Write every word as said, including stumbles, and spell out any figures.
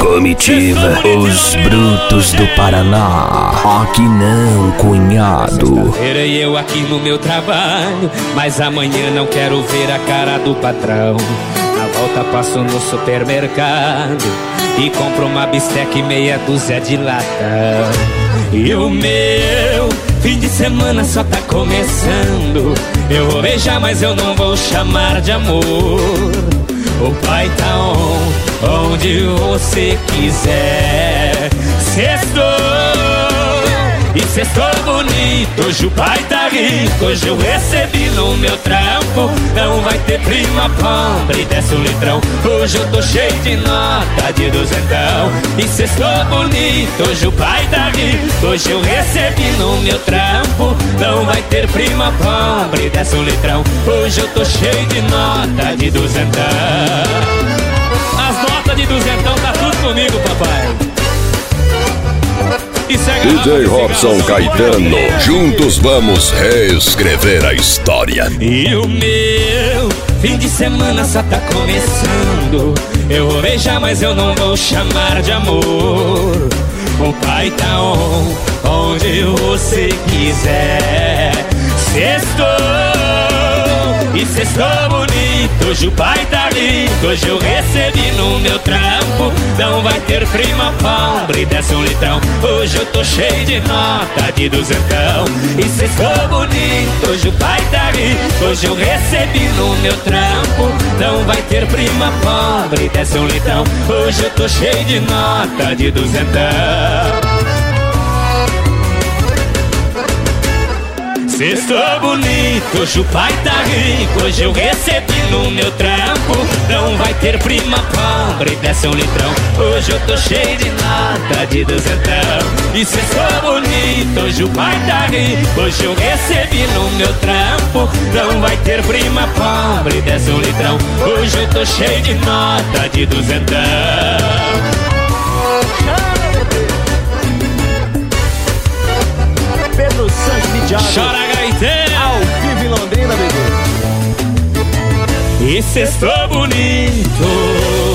Comitiva, os brutos do Paraná. Aqui não, cunhado. E eu aqui no meu trabalho, mas amanhã não quero ver a cara do patrão. Na volta passo no supermercado e compro uma bisteca e meia dúzia de latão. E o meu fim de semana só tá começando. Eu vou beijar, mas eu não vou chamar de amor. O pai tá on, onde você quiser. Sextou, e sextou bonito. Hoje o pai tá rico, hoje eu recebi no meu trampo. Não vai ter prima pobre, desce um litrão. Hoje eu tô cheio de nota de duzentão. E sextou bonito, hoje o pai tá rico, hoje eu recebi no meu trampo. Não vai ter prima pobre, desce um litrão. Hoje eu tô cheio de nota de duzentão. As notas de duzentão tá tudo comigo, papai. D J Robson Caetano, juntos vamos reescrever a história. E o meu fim de semana só tá começando. Eu vou beijar, mas eu não vou chamar de amor. O pai tá on, onde você quiser. Sextou, e sextou bonito. Hoje o pai tá rico, hoje eu recebi no meu trampo. Não vai ter prima pobre, desce um litrão. Hoje eu tô cheio de nota de duzentão. E sextou bonito, hoje o pai tá rico, hoje eu recebi no meu trampo. Não vai ter prima pobre, desce um litrão. Hoje eu tô cheio de nota de duzentão. Sextou bonito, hoje o pai tá rico, hoje eu recebi no meu trampo. Não vai ter prima pobre, desce um litrão. Hoje eu tô cheio de nota de duzentão. E sextou bonito, hoje o pai tá rico, hoje eu recebi no meu trampo. Não vai ter prima pobre, desce um litrão. Hoje eu tô cheio de nota de duzentão. Pedro Santos Midiado. Chora, gaiteiro! Ao vivo em Londrina, bebê. E sextou bonito.